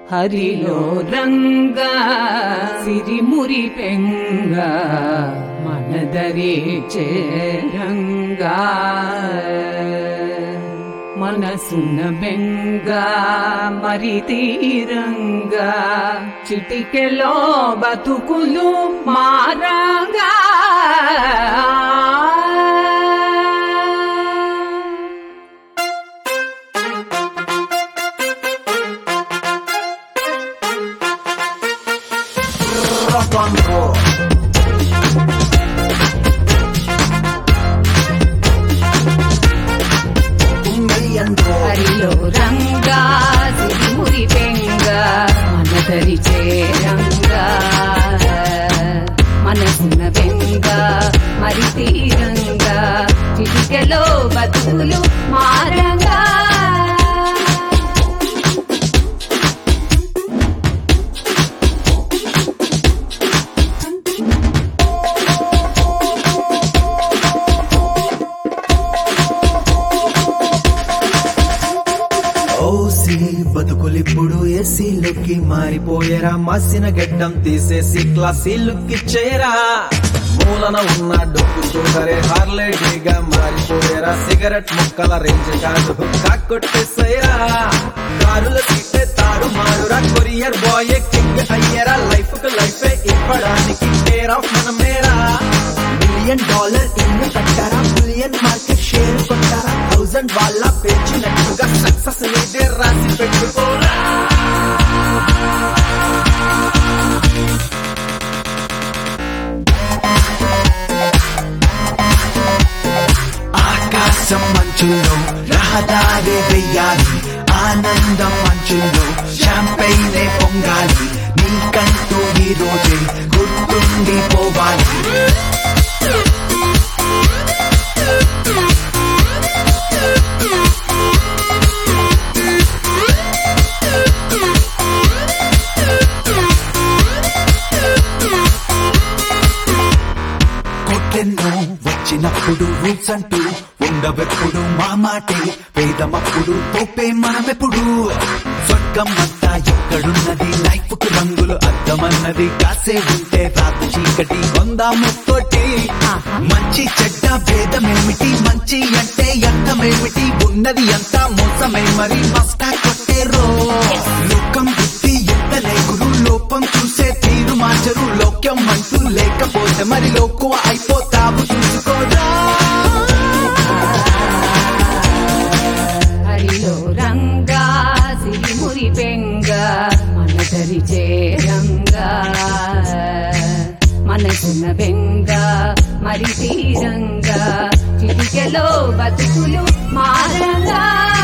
హరిలో రంగా సిరిమురి పెంగా మనదరి చేరంగా మనసున బెంగా మరి తీరంగా చిటికెలో బతుకులు మారంగా హరిలో రంగా సిరిమురి పెంగా మనదరి చేరంగా మనసున బెంగా మరి తీరంగా చిటికెలో బతుకులు మారంగా బతుకులిప్పుడు ఏసీలోకి మారిపోయేరా మాసిన గడ్డం తీసేసి క్లాసీలుకి చేరా మూలన ఉన్న డొక్కు చూడరే హార్లేడీగా మారిపోయేరా సిగరెట్ ముక్కల రేంజ్ కాదు కాకొట్టేసేరా కారుల సీటే తారు మారురా కొరియర్ బాయ్ కింగ్ అయ్యేరా లైఫ్ కు లైఫే ఇవ్వడానికి కేర్ ఆఫ్ మనమేరా $1 మిలియన్ ఇల్లు కట్టారా బిలియన్ మార్కెట్ షేర్ కొట్టారా 1000 వాళ్ళ పెంచినట్టుగా సక్సెస్ నీదే రాసి పెట్టుకోరా ఆకాశం మంచుల్లో రహదారి వెయ్యాలి ఆనందం మంచుల్లో షాంపైనే పొంగాలి నీకంటూ ఈ రోజే గుర్తుండిపోవాలి కొట్టెన్నో వచ్చినప్పుడు రూల్స్ అంటూ ఉండవెప్పుడు మా మాటే పేదమప్పుడు తోపే మనమెప్పుడు స్వర్గం అంతా ఎక్కడున్నది లైఫ్ కు రంగులు అర్థమన్నది కాసే ఉంటే రాత్రి చీకటి కొందాముతోటి మంచి చెడ్డ భేదమేమిటి మంచి అంటే అర్థమేమిటి ఉన్నది అంతా మోసమే మరి మస్కా కొట్టేరో లోకం బుద్ధి ఎంత లేకురు లోపం చూసే తీరు మార్చరు లోక్యం అంటూ లేకపోతే మరి లోకువ అయిపోతావు చూసుకోరా హరిలో రంగా సిరిమురి పెంగా మనదరి చేరంగా మనసున బెంగా మరి తీరంగా చిటికెలో బతుకులు మారంగా